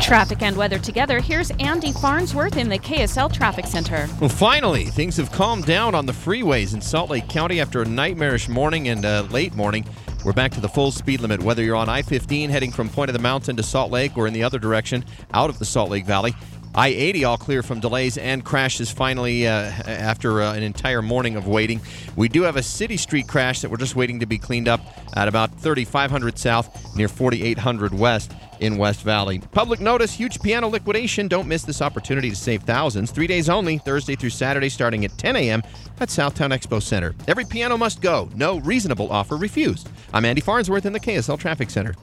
Traffic and weather together. Here's Andy Farnsworth in the KSL Traffic Center. Well, finally, things have calmed down on the freeways in Salt Lake County after a nightmarish morning and late morning. We're back to the full speed limit, whether you're on I-15 heading from Point of the Mountain to Salt Lake or in the other direction out of the Salt Lake Valley. I-80 all clear from delays and crashes finally after an entire morning of waiting. We do have a City Street crash that we're just waiting to be cleaned up at about 3500 South near 4800 West in West Valley. Public notice, huge piano liquidation. Don't miss this opportunity to save thousands. 3 days only, Thursday through Saturday, starting at 10 a.m. at Southtown Expo Center. Every piano must go. No reasonable offer refused. I'm Andy Farnsworth in the KSL Traffic Center.